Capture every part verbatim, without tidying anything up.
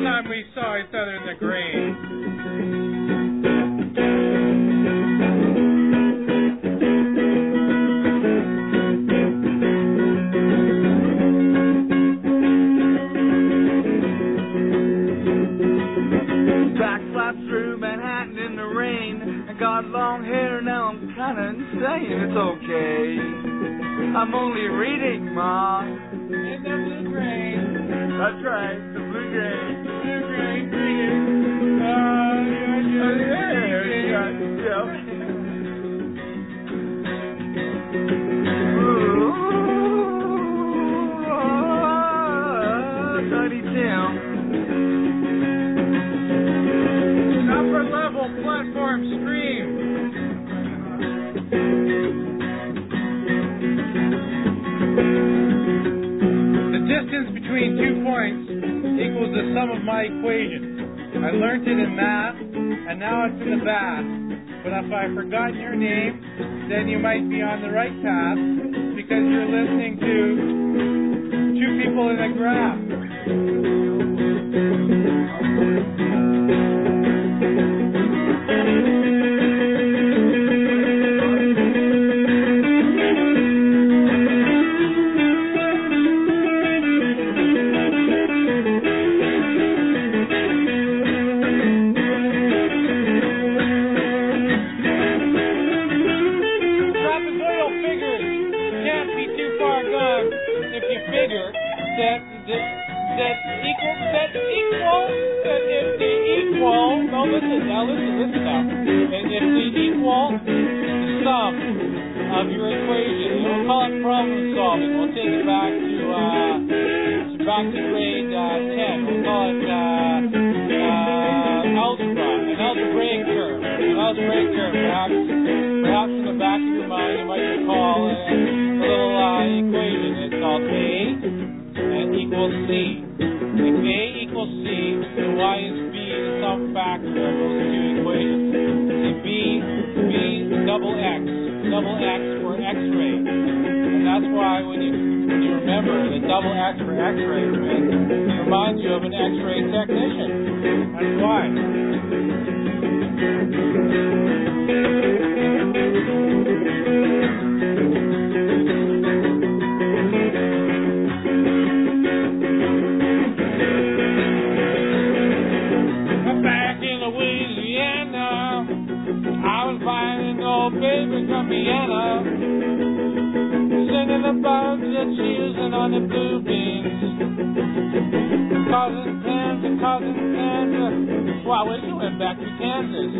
time we saw each other in the grave. Backflip through Manhattan in the rain. I got long hair, now I'm kinda insane. It's okay, I'm only reading, Ma. In the blue grain. That's right, the blue grain. Blue grain, reading. Uh, yeah, yeah, yeah. Tiny Tim. Upper level platform stream. The distance between two points equals the sum of my equations. I learned it in math, and now it's in the bath. But if I've forgotten your name, then you might be on the right path, because you're listening to two people in a graph. Now listen, listen now. And if the equal the sum of your equation, we'll call it problem solving. We'll take it back to uh, back to grade uh, ten. We'll call it uh, uh, algebra, an algebraic term, an algebraic term. Perhaps, perhaps in the back of your mind, you might recall a, a little uh, equation. It's called A and equals C. If A equals C, then Y is B, the sum factor of those two equations. See, B, B double X, double X for X-ray. And that's why when you, when you remember the double X for X-ray, it reminds you of an X-ray technician. That's why. Baby from Vienna, singing about jet shoes and on the blue beans, causing pans and causing pans. Well, I wish you went back to Kansas.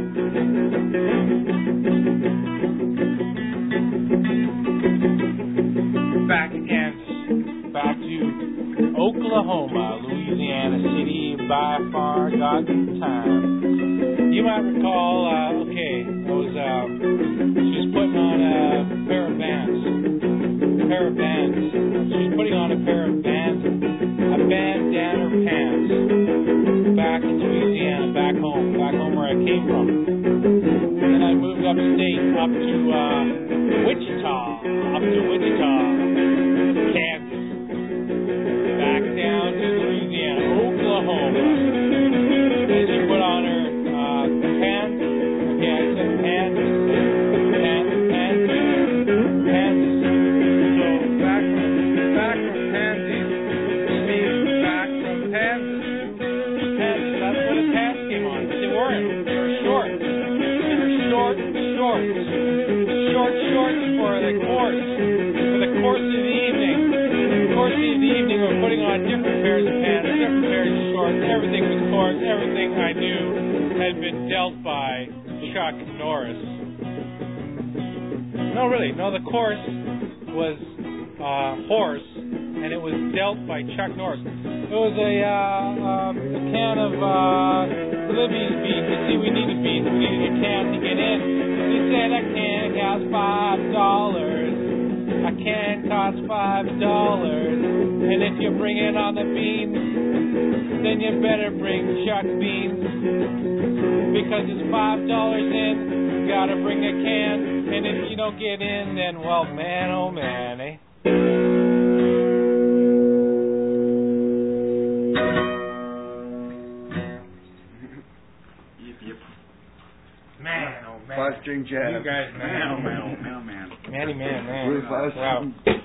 Back to Kansas, back to Oklahoma, Louisiana City, by far got time. You might recall, uh, okay, I was, um, she was putting on a pair of bands, a pair of bands. She was putting on a pair of bands, a bandana pants, back in Louisiana, back home, back home where I came from. And then I moved upstate, up to, uh, Wichita, up to Wichita, Kansas, back down to Louisiana, Oklahoma. And she put on her pants, okay, I said pants, pants, pants, pants. So back from, back from pansies, means back from Kansas. Pants, that's where the pants came on. But they weren't. They were short. They were short shorts. Short shorts for the course. For the course of the evening. The course of the evening, we're putting on different pairs of pants, different pairs of shorts. Everything was coarse. Everything I knew had been dealt by Chuck Norris. No, really. No, the course was uh, horse, and it was dealt by Chuck Norris. It was a, uh, um, a can of uh, Libby's beans. You see, we needed beans. We needed a can to get in. He said a can costs five dollars. A can costs five dollars. And if you bring it on the beans, then you better bring Chuck beans. Because it's five dollars in, you gotta bring a can. And if you don't get in, then, well, man, oh man, eh? string jazz. You guys, man, man, man, man. Manny Man, man. Rufus. Wow.